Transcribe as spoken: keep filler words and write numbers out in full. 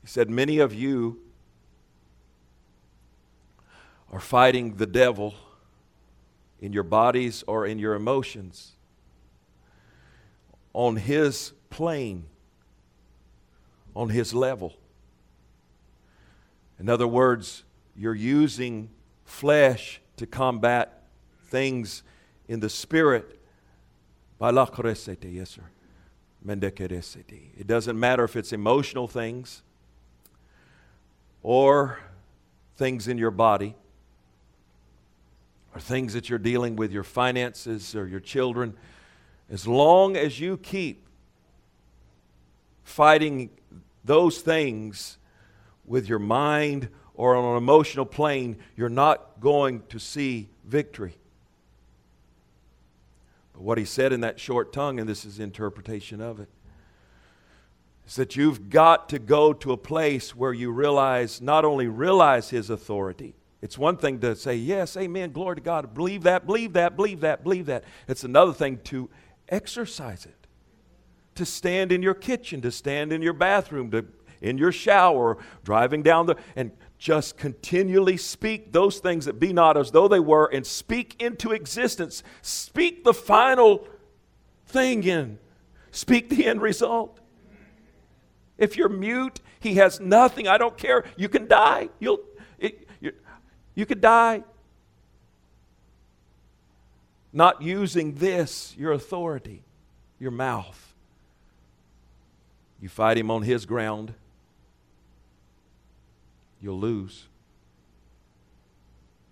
said, many of you are fighting the devil in your bodies or in your emotions on his plane, on his level. In other words, you're using flesh to combat things in the spirit. Yes, sir. It doesn't matter if it's emotional things or things in your body or things that you're dealing with, your finances or your children. As long as you keep fighting those things with your mind or on an emotional plane, you're not going to see victory. But what he said in that short tongue, and this is the interpretation of it, is that you've got to go to a place where you realize, not only realize his authority. It's one thing to say, yes, amen, glory to God, believe that, believe that, believe that, believe that. It's another thing to exercise it. To stand in your kitchen, to stand in your bathroom, to in your shower, driving down the, and just continually speak those things that be not as though they were, and speak into existence. Speak the final thing in. Speak the end result. If you're mute, he has nothing. I don't care. You can die. You'll, it, you, you could die. Not using this, your authority, your mouth. You fight him on his ground, you'll lose.